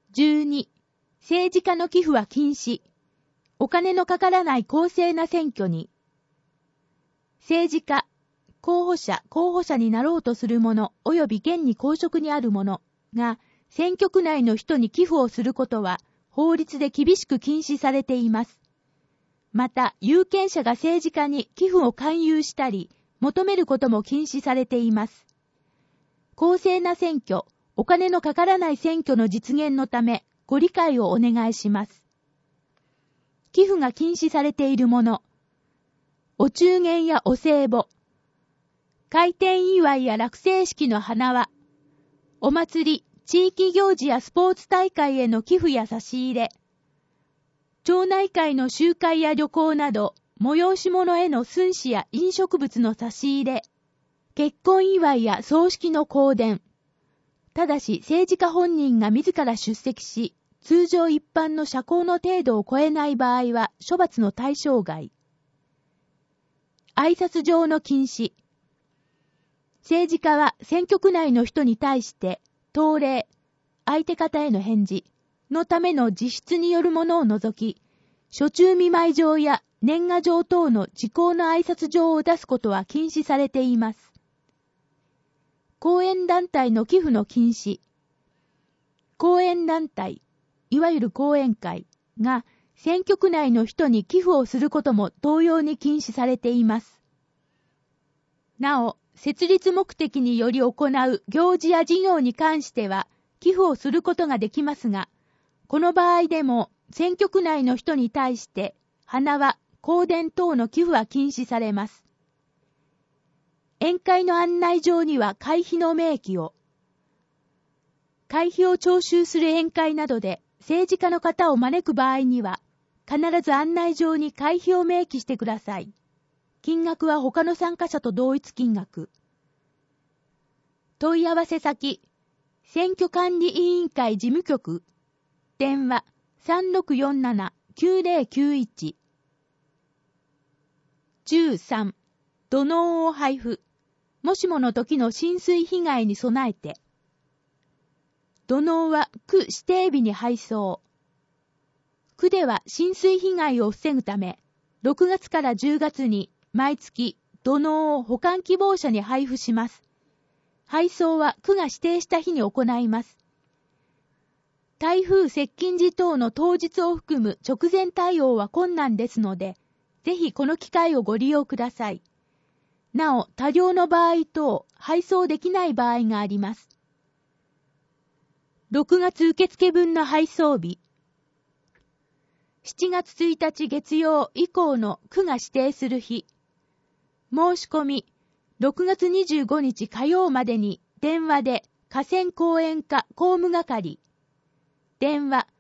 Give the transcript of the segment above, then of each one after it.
12、政治家の寄付は禁止。お金のかからない公正な選挙に。政治家、候補者になろうとする者及び現に公職にある者が選挙区内の人に寄付をすることは法律で厳しく禁止されています。また、有権者が政治家に寄付を勧誘したり、求めることも禁止されています。公正な選挙、お金のかからない選挙の実現のため、ご理解をお願いします。寄付が禁止されているもの、お中元やお歳暮、開店祝いや落成式の花輪、お祭り、地域行事やスポーツ大会への寄付や差し入れ、町内会の集会や旅行など、催し物への寸志や飲食物の差し入れ、結婚祝いや葬式の香典、ただし政治家本人が自ら出席し、通常一般の社交の程度を超えない場合は処罰の対象外。挨拶上の禁止。政治家は選挙区内の人に対して答礼、相手方への返事のための自筆によるものを除き、暑中見舞い状や年賀状等の時効の挨拶状を出すことは禁止されています。後援団体の寄付の禁止。後援団体、いわゆる後援会が選挙区内の人に寄付をすることも同様に禁止されています。なお、設立目的により行う行事や事業に関しては寄付をすることができますが、この場合でも選挙区内の人に対して花輪、香典等の寄付は禁止されます。宴会の案内状には会費の明記を。会費を徴収する宴会などで政治家の方を招く場合には、必ず案内状に会費を明記してください。金額は他の参加者と同一金額。問い合わせ先、選挙管理委員会事務局、電話 3647-9091。13、土のうを配布。もしもの時の浸水被害に備えて。土のうは区指定日に配送。区では浸水被害を防ぐため、6月から10月に毎月土のうを保管希望者に配布します。配送は区が指定した日に行います。台風接近時等の当日を含む直前対応は困難ですので、ぜひこの機会をご利用ください。なお、多量の場合等、配送できない場合があります。6月受付分の配送日。7月1日月曜以降の区が指定する日。申し込み、6月25日火曜までに電話で河川公園課公務係。電話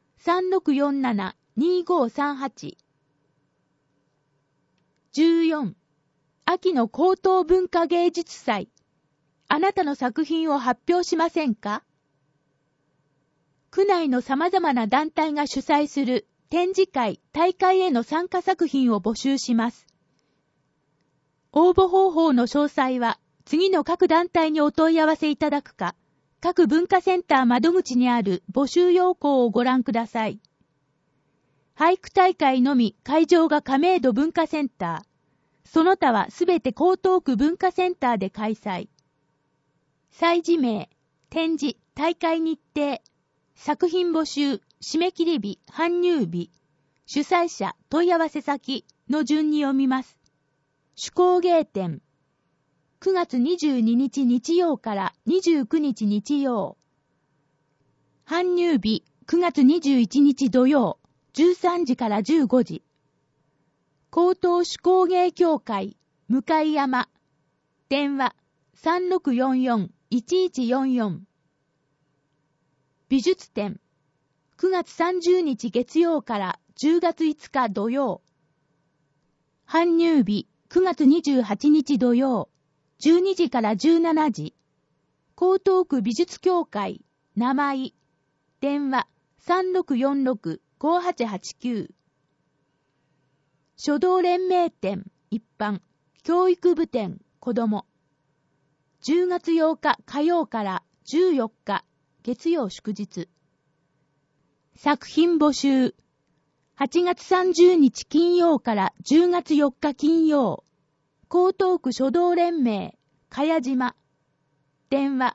3647-2538。14、秋の高等文化芸術祭。あなたの作品を発表しませんか？区内の様々な団体が主催する展示会、大会への参加作品を募集します。応募方法の詳細は次の各団体にお問い合わせいただくか、各文化センター窓口にある募集要項をご覧ください。俳句大会のみ会場が亀戸文化センター、その他はすべて江東区文化センターで開催。催事名、展示、大会日程、作品募集、締め切り日、搬入日、主催者、問い合わせ先の順に読みます。手工芸展、9月22日日曜から29日日曜。搬入日、9月21日土曜、13時から15時。高等手工芸協会、向山。電話、3644-1144。美術展、9月30日月曜から10月5日土曜。搬入日、9月28日土曜、12時から17時。江東区美術協会、名前。電話、3646-5889。書道連盟展、一般、教育部展、子ども。10月8日火曜から14日、月曜祝日。 作品募集。8月30日金曜から10月4日金曜。江東区書道連盟、茅島。電話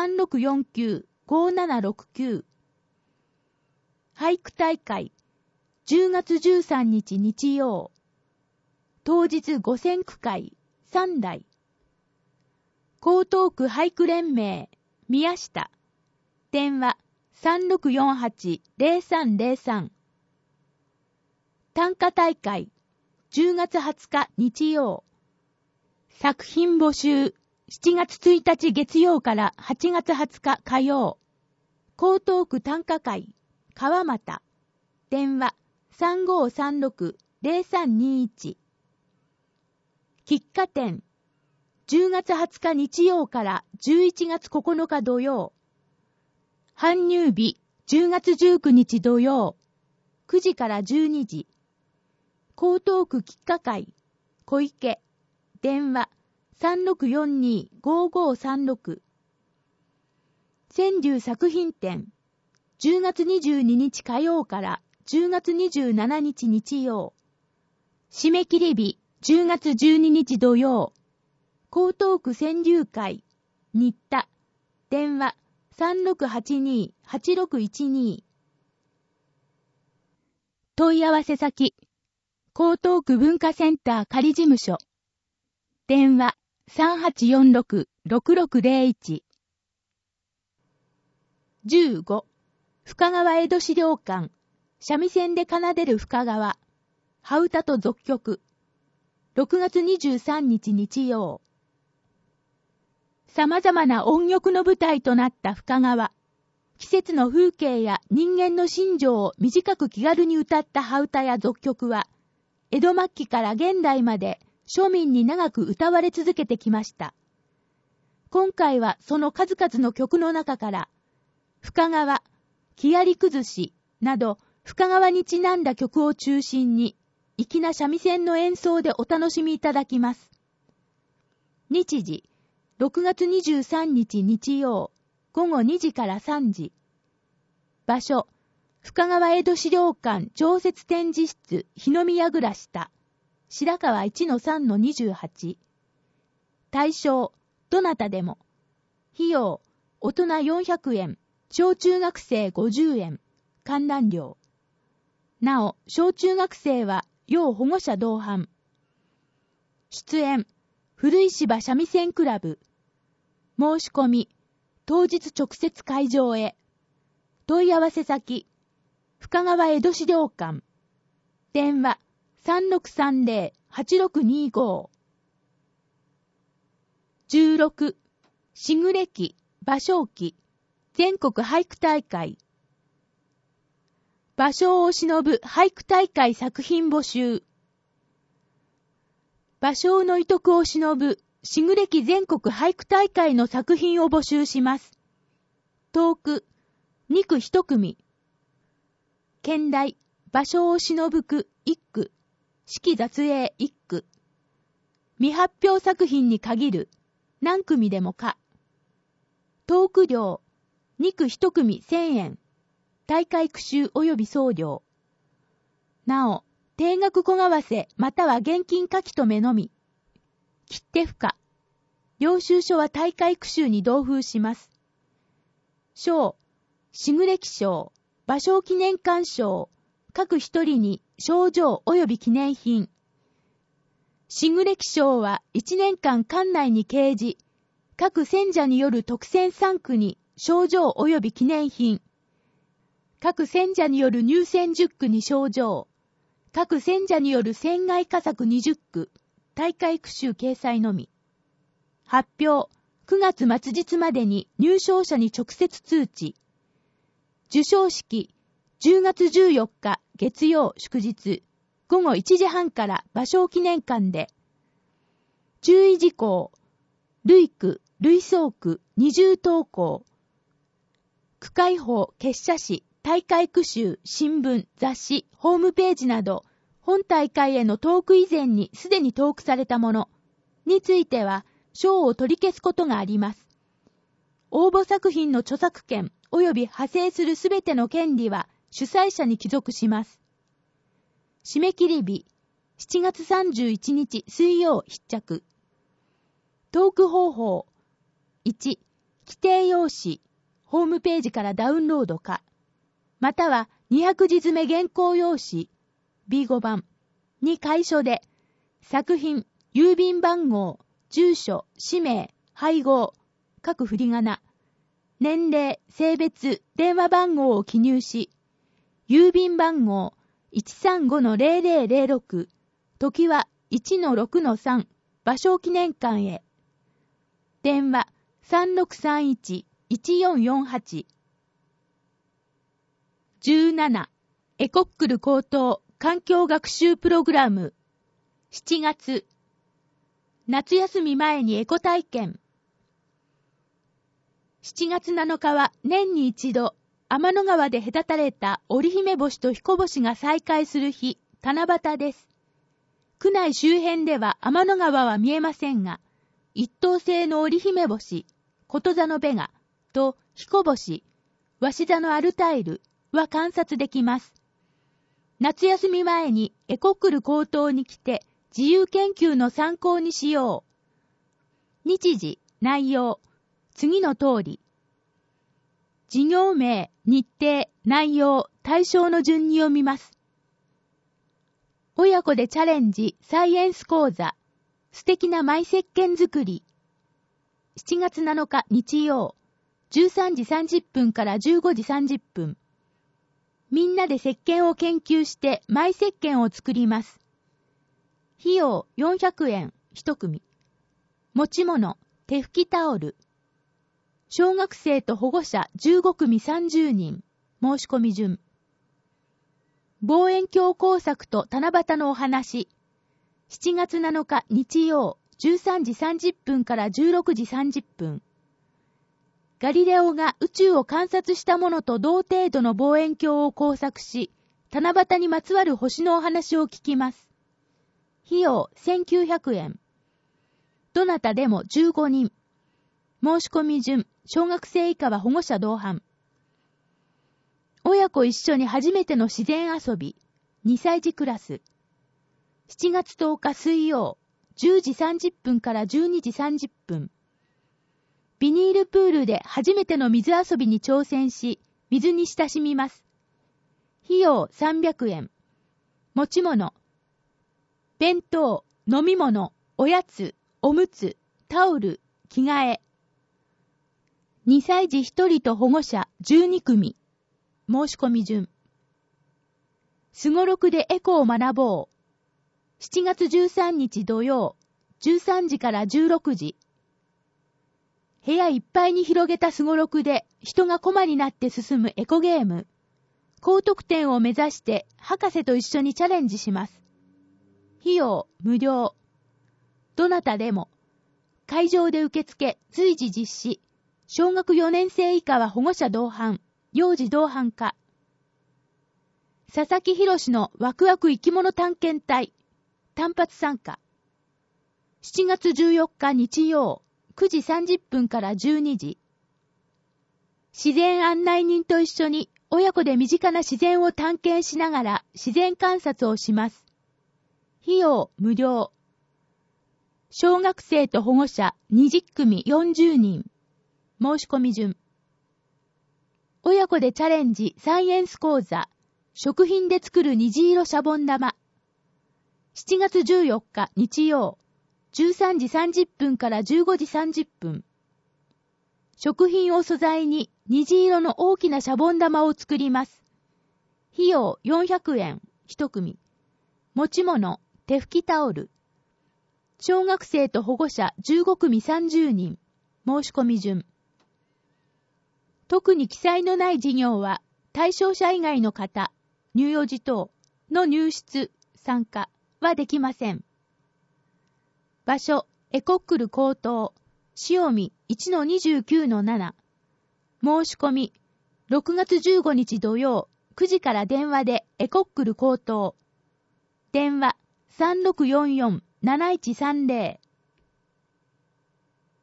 3649-5769。俳句大会。10月13日日曜。当日五線句会3台。江東区俳句連盟、宮下。電話3648-0303。短歌大会。10月20日日曜。作品募集。7月1日月曜から8月20日火曜。江東区短歌会、川又。電話3536-0321。喫茶店。10月20日日曜から11月9日土曜。搬入日10月19日土曜。9時から12時。江東区喫茶会、小池。電話3642-5536。川柳作品展。10月22日火曜から10月27日日曜。締め切り日10月12日土曜。江東区川柳会、新田。電話3682-8612。問い合わせ先。江東区文化センター仮事務所。電話3846-6601。15. 深川江戸資料館。三味線で奏でる深川。羽歌と俗曲。6月23日日曜。様々な音曲の舞台となった深川。季節の風景や人間の心情を短く気軽に歌った羽歌や俗曲は、江戸末期から現代まで庶民に長く歌われ続けてきました。今回はその数々の曲の中から、深川、木遣り崩しなど深川にちなんだ曲を中心に、粋な三味線の演奏でお楽しみいただきます。日時、6月23日日曜、午後2時から3時。場所、深川江戸資料館常設展示室日の宮蔵下、白川 1-3-28。対象、どなたでも。費用、大人400円、小中学生50円、観覧料。なお、小中学生は要保護者同伴。出演、古石芝三味線クラブ。申し込み、当日直接会場へ。問い合わせ先、深川江戸資料館。電話3630-8625。16. しぐれき、芭蕉記、全国俳句大会。芭蕉を偲ぶ俳句大会作品募集。芭蕉の遺徳を偲ぶしぐれき全国俳句大会の作品を募集します。投句、2句1組。兼題、芭蕉を偲ぶ句1句。式雑詠1句。未発表作品に限る、何組でも可。投句料、2句1組1000円。大会句集及び送料。なお、定額小為替または現金書き留めのみ。切手不可。領収書は大会句集に同封します。賞、しぐれき賞、芭蕉記念館賞、各一人に賞状及び記念品。しぐれき賞は1年間館内に掲示、各選者による特選3句に賞状及び記念品。各選者による入選10句に賞状。各選者による選外佳作20句、大会句集掲載のみ。発表、9月末日までに入賞者に直接通知。授賞式、10月14日月曜祝日、午後1時半から芭蕉記念館で。注意事項、類句、類想句、二重投稿。区会法、結社誌、大会句集、新聞、雑誌、ホームページなど、本大会へのトーク以前にすでにトークされたものについては、賞を取り消すことがあります。応募作品の著作権及び派生するすべての権利は、 主催者に帰属します。締め切り日、7月31日水曜必着。トーク方法。1、規定用紙、ホームページからダウンロードか、または200字詰め原稿用紙、B5 版に楷書で、作品、郵便番号、住所、氏名、配合、各振り仮名、年齢、性別、電話番号を記入し、郵便番号 135-0006、時は 1-6-3、芭蕉記念館へ。電話 3631-1448。17、エコックル高等環境学習プログラム。7月、夏休み前にエコ体験。7月7日は年に一度、天の川で隔たれた織姫星と彦星が再会する日、七夕です。区内周辺では天の川は見えませんが、一等星の織姫星、こと座のベガと彦星、鷲座のアルタイルは観察できます。夏休み前にエコックル高等に来て自由研究の参考にしよう。日時、内容、次の通り。事業名、日程、内容、対象の順に読みます。親子でチャレンジ、サイエンス講座。素敵なマイ石鹸作り。7月7日日曜、13時30分から15時30分。みんなで石鹸を研究してマイ石鹸を作ります。費用400円1組。持ち物、手拭きタオル。小学生と保護者15組30人。申し込み順。望遠鏡工作と七夕のお話。7月7日日曜、13時30分から16時30分。ガリレオが宇宙を観察したものと同程度の望遠鏡を工作し、七夕にまつわる星のお話を聞きます。費用1900円。どなたでも15人。申し込み順、小学生以下は保護者同伴。親子一緒に初めての自然遊び、2歳児クラス。7月10日水曜、10時30分から12時30分。ビニールプールで初めての水遊びに挑戦し、水に親しみます。費用300円。持ち物、弁当、飲み物、おやつ、おむつ、タオル、着替え。2歳児1人と保護者12組。申し込み順。すごろくでエコを学ぼう。7月13日土曜、13時から16時。部屋いっぱいに広げたすごろくで人がコマになって進むエコゲーム。高得点を目指して博士と一緒にチャレンジします。費用無料。どなたでも。会場で受付、随時実施。小学4年生以下は保護者同伴、幼児同伴か。佐々木博のワクワク生き物探検隊。単発参加。7月14日日曜、9時30分から12時。自然案内人と一緒に親子で身近な自然を探検しながら自然観察をします。費用無料。小学生と保護者20組40人。申し込み順。親子でチャレンジサイエンス講座。食品で作る虹色シャボン玉。7月14日日曜、13時30分から15時30分。食品を素材に虹色の大きなシャボン玉を作ります。費用400円1組。持ち物、手拭きタオル。小学生と保護者15組30人。申し込み順。特に記載のない事業は対象者以外の方、乳幼児等の入室、参加はできません。場所、エコックル高等、塩見 1-29-7。申し込み、6月15日土曜、9時から電話でエコックル高等。電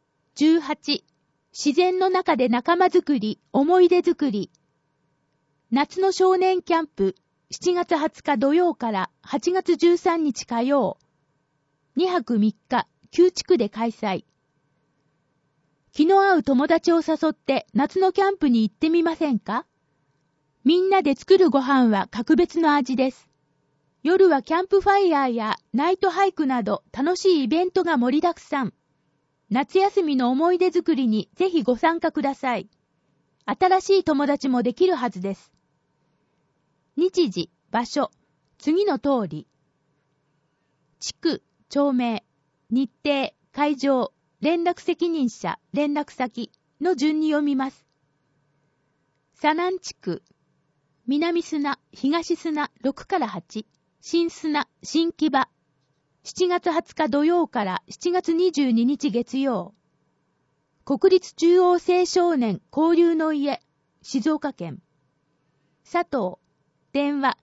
話、3644-7130。18、自然の中で仲間づくり、思い出づくり。 夏の少年キャンプ、7月20日土曜から8月13日火曜、2泊3日、旧地区で開催。気の合う友達を誘って夏のキャンプに行ってみませんか？みんなで作るご飯は格別の味です。夜はキャンプファイヤーやナイトハイクなど楽しいイベントが盛りだくさん。夏休みの思い出作りにぜひご参加ください。新しい友達もできるはずです。日時、場所、次の通り。地区、町名、日程、会場、連絡責任者、連絡先の順に読みます。左南地区、南砂、東砂6から8、新砂、新木場、7月20日土曜から7月22日月曜。国立中央青少年交流の家、静岡県。佐藤、電話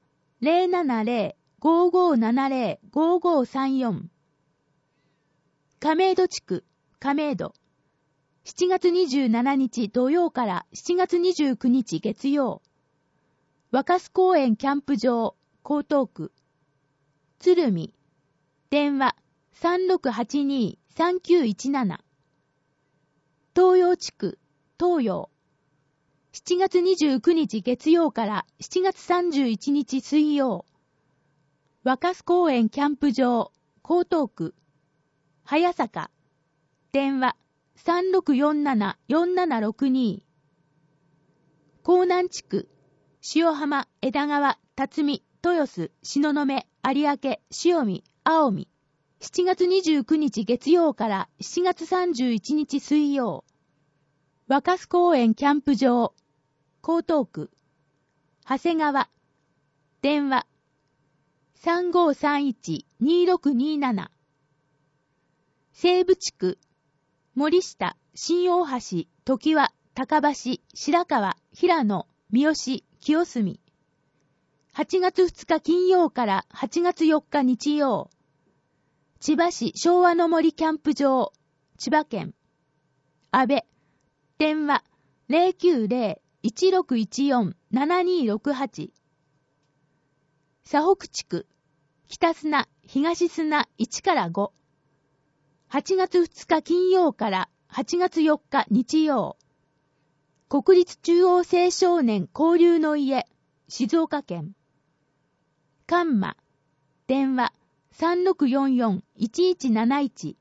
070-5570-5534。亀戸地区、亀戸。7月27日土曜から7月29日月曜。若洲公園キャンプ場、江東区。鶴見。電話 3682-3917。東洋地区、東洋。7月29日月曜から7月31日水曜。若洲公園キャンプ場、江東区。早坂。電話 3647-4762。江南地区、塩浜、枝川、辰巳、豊洲、東雲、有明、塩見、青海。7月29日月曜から7月31日水曜。若洲公園キャンプ場、江東区。長谷川。電話 3531-2627。西部地区。森下、新大橋、常盤、高橋、白川、平野、三好、清澄。8月2日金曜から8月4日日曜。千葉市昭和の森キャンプ場、千葉県。安倍。電話 090-1614-7268。佐北地区。北砂、東砂1から5。8月2日金曜から8月4日日曜。国立中央青少年交流の家、静岡県。関馬。電話 3644-1171。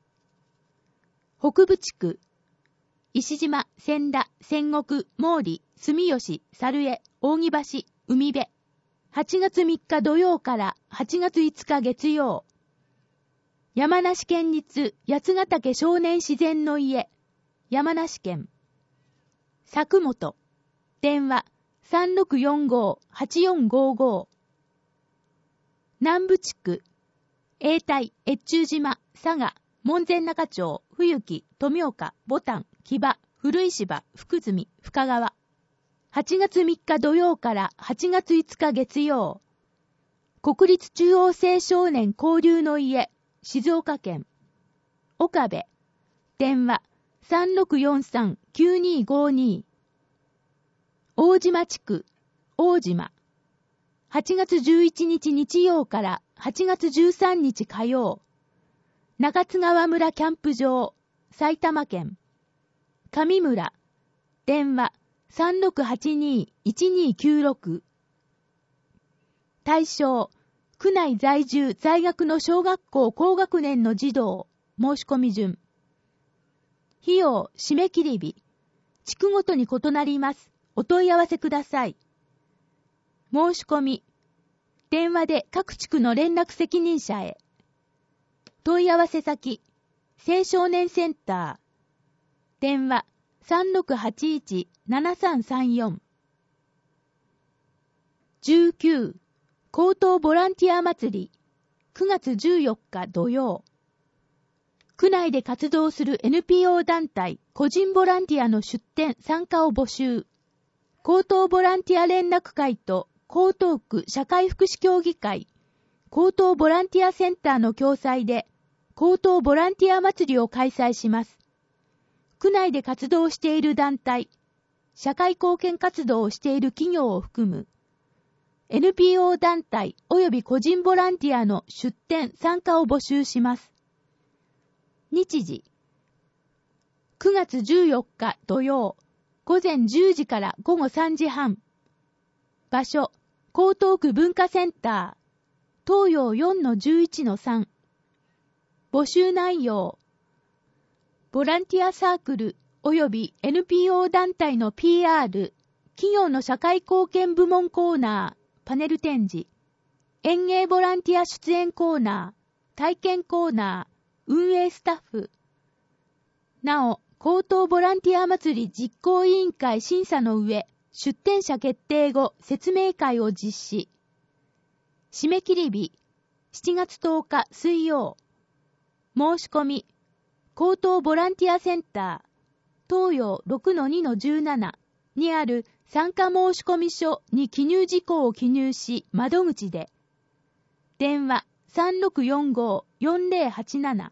北部地区。石島、千田、仙石、毛利、住吉、猿江、扇橋、海辺。8月3日土曜から8月5日月曜。山梨県立八ヶ岳少年自然の家、山梨県。佐久本。電話 3645-8455。南部地区。永代、越中島、佐賀、門前仲町、冬木、富岡、牡丹、木場、古石場、福住、深川。8月3日土曜から8月5日月曜。国立中央青少年交流の家、静岡県。岡部。電話 3643-9252。大島地区。大島。8月11日日曜から8月13日火曜。中津川村キャンプ場、埼玉県。上村。電話 3682-1296。対象。区内在住在学の小学校高学年の児童、申し込み順。費用、締め切り日。地区ごとに異なります。お問い合わせください。申し込み。電話で各地区の連絡責任者へ。問い合わせ先。青少年センター。電話 3681-7334。19。高等ボランティア祭り、9月14日土曜。区内で活動する NPO 団体、個人ボランティアの出展参加を募集。高等ボランティア連絡会と江東区社会福祉協議会、高等ボランティアセンターの共催で、高等ボランティア祭りを開催します。区内で活動している団体、 社会貢献活動をしている企業を含む NPO 団体及び個人ボランティアの出展・参加を募集します。日時9月14日土曜午前10時から午後3時半。場所江東区文化センター東洋 4-11-3。募集内容ボランティアサークル及び NPO 団体の PR、企業の社会貢献部門コーナー、パネル展示、園芸ボランティア出演コーナー、体験コーナー、運営スタッフ。なお、江東ボランティア祭り実行委員会審査の上、出展者決定後、説明会を実施。締め切り日、7月10日水曜。申し込み、江東ボランティアセンター、東洋 6-2-17 にある参加申込書に記入事項を記入し、窓口で。電話3645-4087。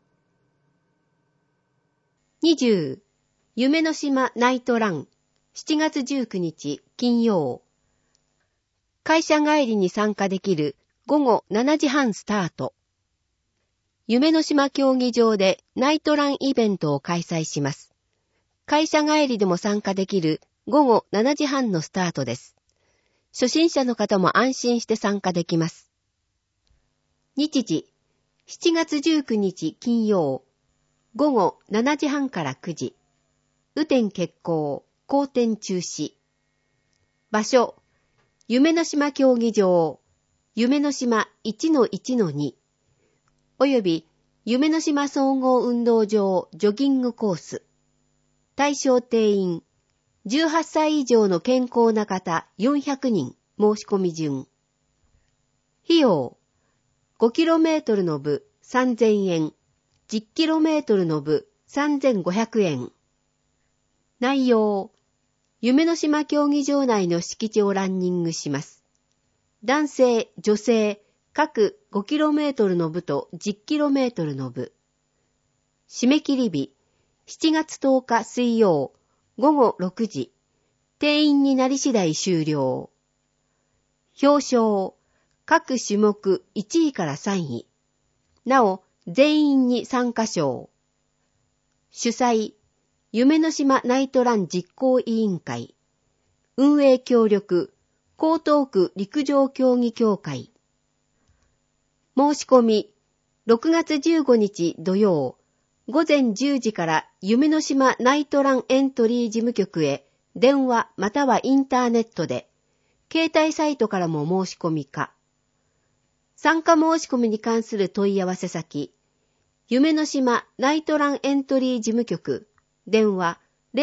20. 夢の島ナイトラン7月19日金曜。会社帰りに参加できる午後7時半スタート。夢の島競技場でナイトランイベントを開催します。会社帰りでも参加できる午後7時半のスタートです。初心者の方も安心して参加できます。日時7月19日金曜。午後7時半から9時。雨天決行、好天中止。場所、夢の島競技場、夢の島 1-1-2。および夢の島総合運動場ジョギングコース。対象定員、18歳以上の健康な方400人申し込み順。費用、5km の部3000円。10km の部3500円。内容、夢の島競技場内の敷地をランニングします。男性、女性、各 5km の部と 10km の部。締め切り日、7月10日水曜、午後6時。定員になり次第終了。表彰、各種目1位から3位。なお、全員に参加賞。主催、夢の島ナイトラン実行委員会。運営協力、江東区陸上競技協会。申し込み、6月15日土曜、午前10時から夢の島ナイトランエントリー事務局へ電話またはインターネットで、携帯サイトからも申し込みか。参加申し込みに関する問い合わせ先、夢の島ナイトランエントリー事務局、電話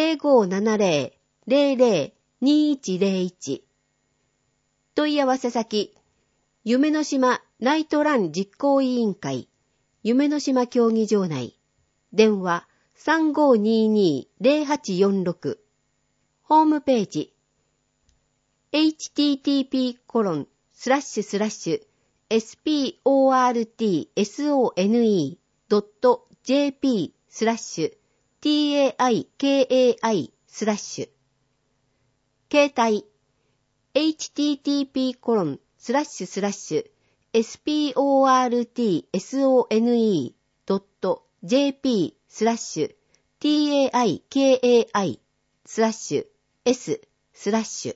0570-00-2101。問い合わせ先、夢の島ナイトラン実行委員会、夢の島競技場内、電話 3522-0846。ホームページ、http://sportsone.jp/TAIKAI/ 携帯 http://sportsone.jp/TAIKAI/S/.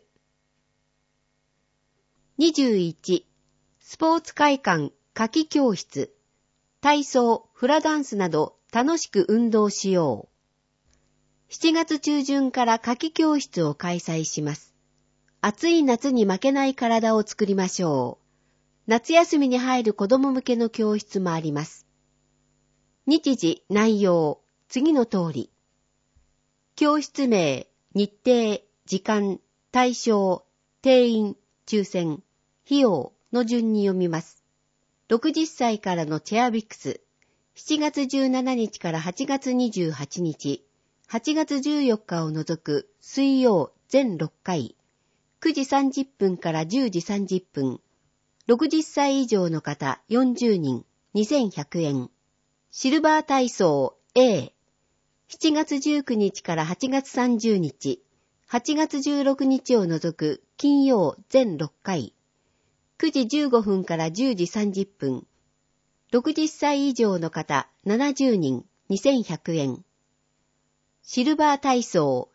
21. スポーツ会館夏季教室。体操、フラダンスなど楽しく運動しよう。7月中旬から夏季教室を開催します。暑い夏に負けない体を作りましょう。夏休みに入る子供向けの教室もあります。日時、内容、次の通り。教室名、日程、時間、対象、定員、抽選、費用の順に読みます。60歳からのチェアビクス、7月17日から8月28日、8月14日を除く水曜全6回、9時30分から10時30分、60歳以上の方40人、2100円。シルバー体操 A、7月19日から8月30日、 8月16日を除く金曜全6回、9時15分から10時30分、60歳以上の方70人2100円。シルバー体操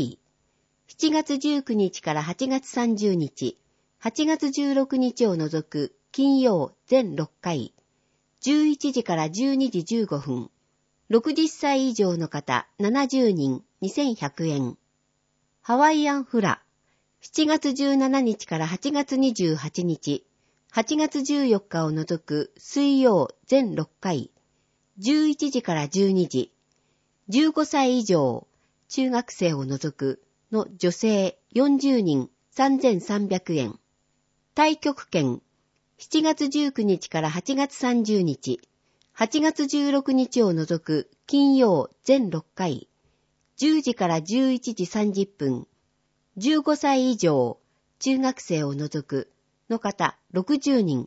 B、7月19日から8月30日、8月16日を除く金曜全6回、11時から12時15分、60歳以上の方70人2100円。ハワイアンフラ、7月17日から8月28日、8月14日を除く水曜全6回、11時から12時、15歳以上、中学生を除くの女性40人3300円。太極拳、7月19日から8月30日、8月16日を除く金曜全6回、10時から11時30分、15歳以上、中学生を除くの方60人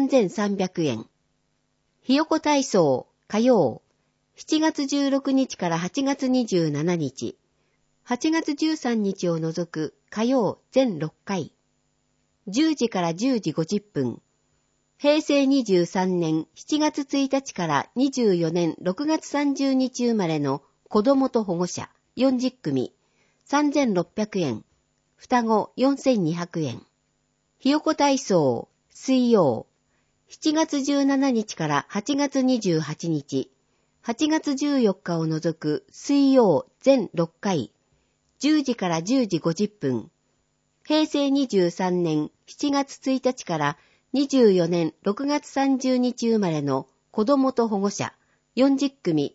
3300円。ひよこ体操火曜、7月16日から8月27日、8月13日を除く火曜全6回、10時から10時50分、平成23年7月1日から24年6月30日生まれの子供と保護者40組、3600円、双子4200円。ひよこ体操水曜、7月17日から8月28日、8月14日を除く水曜全6回、10時から10時50分、平成23年7月1日から24年6月30日生まれの子供と保護者40組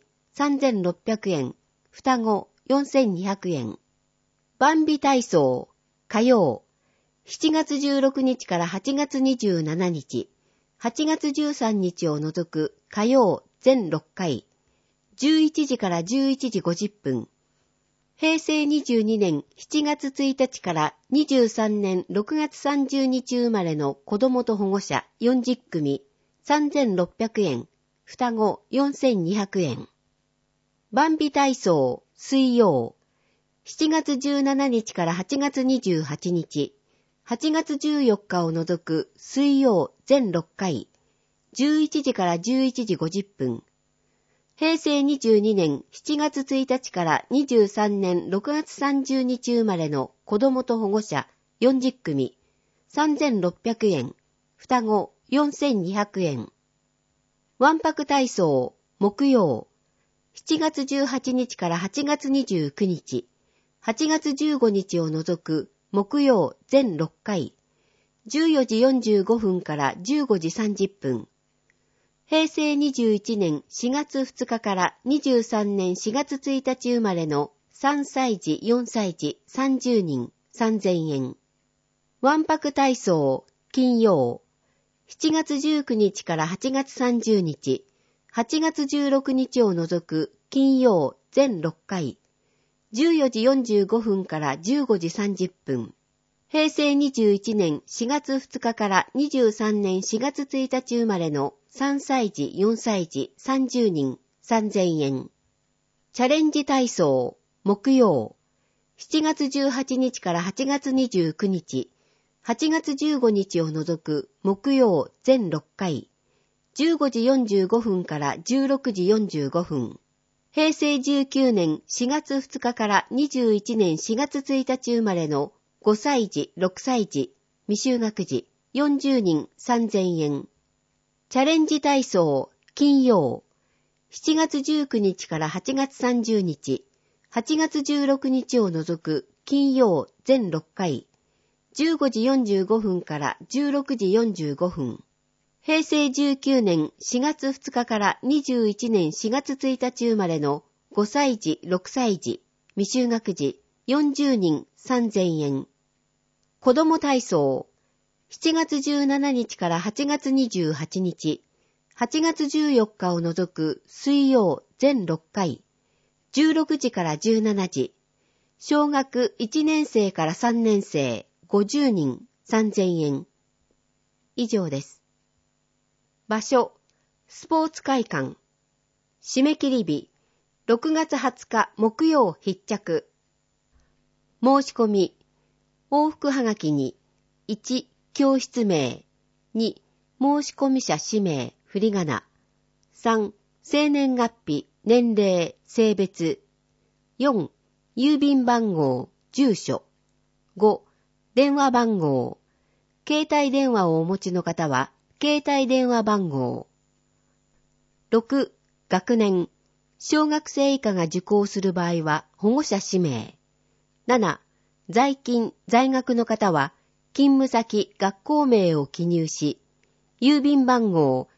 3600円、双子4200円。万美体操火曜、7月16日から8月27日、8月13日を除く火曜全6回、11時から11時50分、平成22年7月1日から23年6月30日生まれの子供と保護者40組3600円、双子4200円。万美体操水曜、7月17日から8月28日、8月14日を除く水曜全6回、11時から11時50分、平成22年7月1日から23年6月30日生まれの子供と保護者40組3600円、双子4200円。わんぱく体操木曜、7月18日から8月29日、8月15日を除く木曜全6回、14時45分から15時30分、平成21年4月2日から23年4月1日生まれの3歳児4歳児30人3000円。わんぱく体操金曜、7月19日から8月30日、8月16日を除く金曜全6回、14時45分から15時30分、平成21年4月2日から23年4月1日生まれの3歳児4歳児30人3000円。チャレンジ体操木曜、7月18日から8月29日、8月15日を除く木曜全6回、15時45分から16時45分。平成19年4月2日から21年4月1日生まれの5歳児6歳児未就学児40人3000円。チャレンジ体操金曜、7月19日から8月30日、8月16日を除く金曜全6回、15時45分から16時45分。平成19年4月2日から21年4月1日生まれの5歳児6歳児未就学児40人3000円。子ども体操7月17日から8月28日、8月14日を除く水曜全6回、16時から17時、小学1年生から3年生50人3000円。以上です。場所、スポーツ会館。締め切り日、6月20日木曜必着。 申し込み、往復はがきに、1、教室名、2、申込者氏名、振り仮名、3、生年月日、年齢、性別、4、郵便番号、住所、5、電話番号、携帯電話をお持ちの方は、携帯電話番号、6、学年、小学生以下が受講する場合は保護者氏名、7、在勤、在学の方は、勤務先、学校名を記入し、郵便番号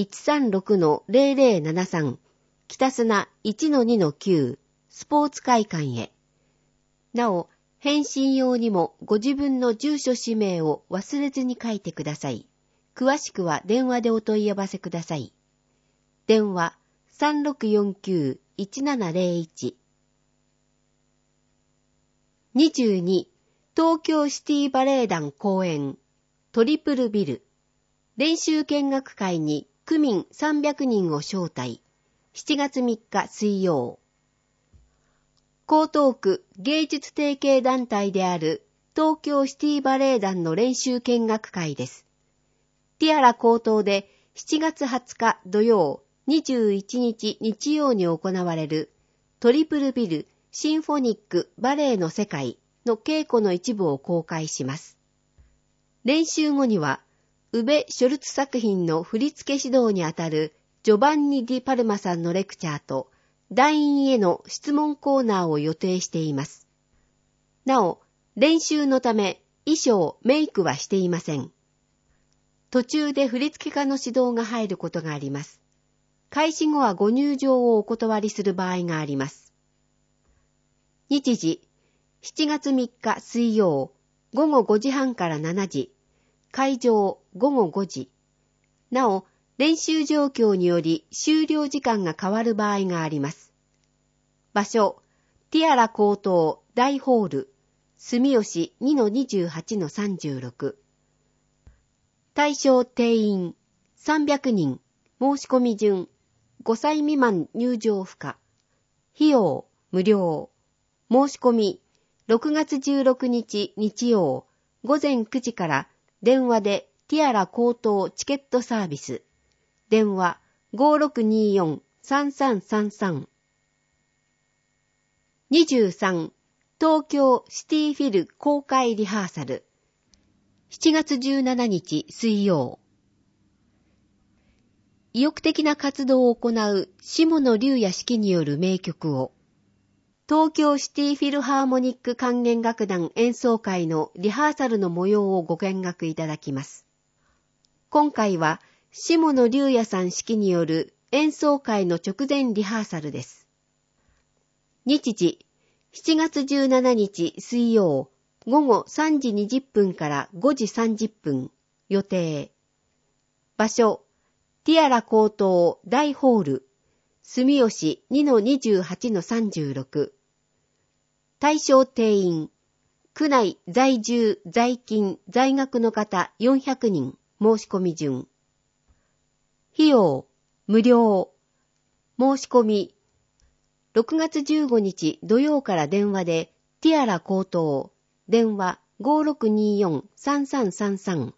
136-0073 北砂 1-2-9 スポーツ会館へ。なお、返信用にもご自分の住所氏名を忘れずに書いてください。詳しくは電話でお問い合わせください。電話 3649-1701。22、東京シティバレエ団公演、トリプルビル。練習見学会に区民300人を招待。7月3日水曜。江東区芸術提携団体である東京シティバレエ団の練習見学会です。ティアラ高等で7月20日土曜、21日日曜に行われるトリプルビルシンフォニックバレエの世界の稽古の一部を公開します。練習後には、ウベ・ショルツ作品の振付指導にあたるジョバンニ・ディ・パルマさんのレクチャーと、団員への質問コーナーを予定しています。なお、練習のため衣装、メイクはしていません。途中で振付家の指導が入ることがあります。開始後はご入場をお断りする場合があります。日時、7月3日水曜、午後5時半から7時、会場午後5時。なお、練習状況により終了時間が変わる場合があります。場所、ティアラ高等大ホール、住吉 2-28-36。対象定員300人、申し込み順、5歳未満入場不可。費用無料。申し込み6月16日日曜午前9時から電話でティアラ高等チケットサービス。電話 5624-3333。23、東京シティフィル公開リハーサル。7月17日水曜。意欲的な活動を行う下野龍也指揮による名曲を、東京シティフィルハーモニック管弦楽団演奏会のリハーサルの模様をご見学いただきます。今回は下野龍也さん指揮による演奏会の直前リハーサルです。日時、7月17日水曜、午後3時20分から5時30分、予定。場所、ティアラ高等大ホール、住吉 2-28-36。対象定員、区内在住、在勤、在学の方400人、申し込み順。費用、無料。申し込み、6月15日土曜から電話で、ティアラ高等、電話 5624-3333。